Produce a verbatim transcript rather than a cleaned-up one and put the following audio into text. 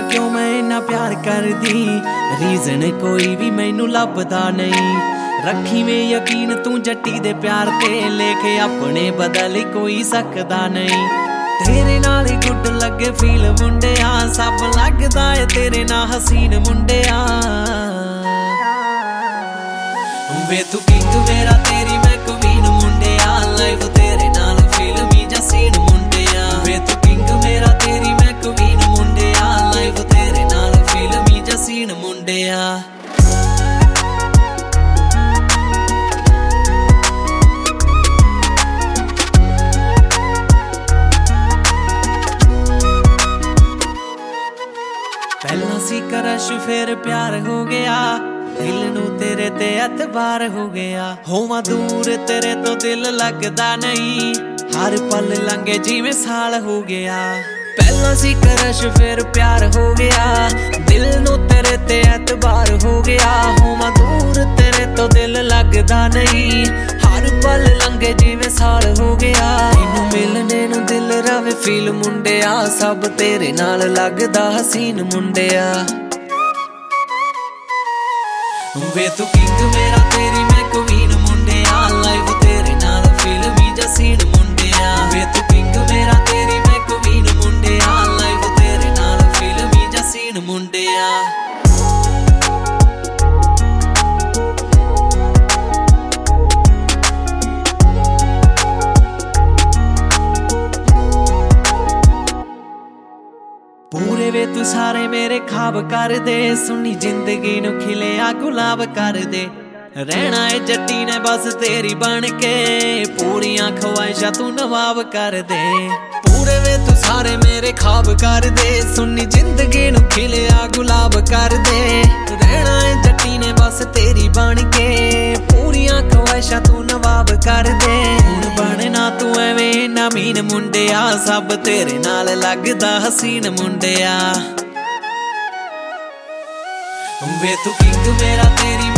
क्यों मैं इन्ना प्यार कर दी, रीजन कोई भी मैनू लभदा नहीं। रखी में यकीन तू जट्टी दे प्यार ते, लेके अपने बदल कोई सकदा नहीं। तेरे नाल गुड लगे फील मुंडिया, सब लगदा है तेरे ना हसीन मुंडिया। वे तू किंग मेरा तेरी मैं क्वीन मुंडिया, लाइफ तेरे नाल फिल्मी जा सीन मुंडिया। वे तू किंग मेरा तेरी मैं क्वीन मुंडिया, लाइफ तेरे नाल फिल्मी जा सीन मुंडिया। पहला सी करश फिर प्यार हो गया, दिल नू तेरे ते एतबार हो गया। होवां दूर तेरे तो दिल लगदा नहीं, हर पल लंघे जिवें साल हो गया। पहला सी करश फिर प्यार हो गया, दिल नू तेरे ते एतबार हो गया। होवां दूर तेरे तो दिल लगदा नहीं, हर पल लंघे जिवें साल हो गया। मैनू मिलने नू दिल रवे फील मुंडिया, सब तेरे नाल लगदा हसीन मुंडिया। वे तू किंग मेरा तेरी मैं क्वीन मुंडिया, लाइफ तेरे नाल फिल्मी जा सीन मुंडिया। वे तू किंग मेरा तेरी मैं क्वीन मुंडिया, लाइफ तेरे नाल फिल्मी जा सीन मुंडिया। पूरे वे तू सारे मेरे खाब कर दे, सुनी जिंदगी नू खिलिया गुलाब कर दे। रहना है जट्टी ने बस तेरी बन के, पूरियां ख्वाहिशां तू नवाब कर दे। पूरे वे तू सारे मेरे खाब कर दे, सुनी जिंदगी नू खिलिया गुलाब कर दे। रहना है जट्टी ने बस तेरी बन के, पूरियां ख्वाहिशां तू नवाब कर दे। हुण बनना तू एवें ना मीन मुंडिया, सब तेरे नाल लगदा हसीन मुंडिया। वे तू किंग मेरा तेरी